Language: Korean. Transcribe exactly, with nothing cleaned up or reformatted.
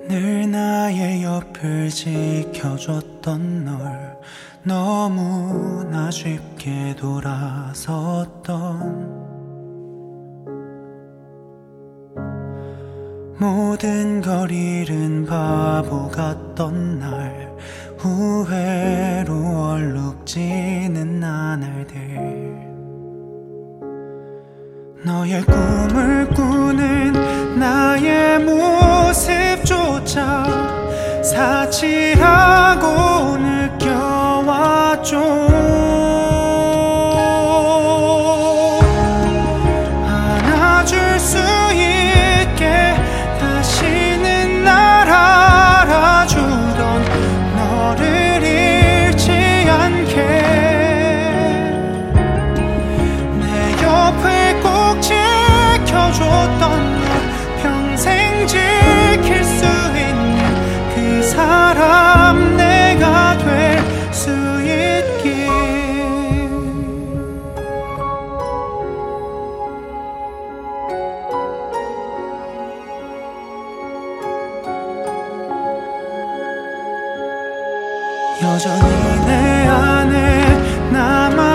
늘 나의 옆을 지켜줬던 널 너무나 쉽게 돌아섰던 모든 걸 잃은 바보 같던 날 후회로 얼룩지는 나날들 너의 꿈을 꾸는 나의 모습조차 사치라고 느껴왔죠. 안아줄 수 있게 다시는 날 알아주던 너를 잃지 않게 내 옆을 꼭 지켜줬던 널 평생 지킬 수 있는 그 사람 내가 될 수 있길. 여전히 내 안에 남아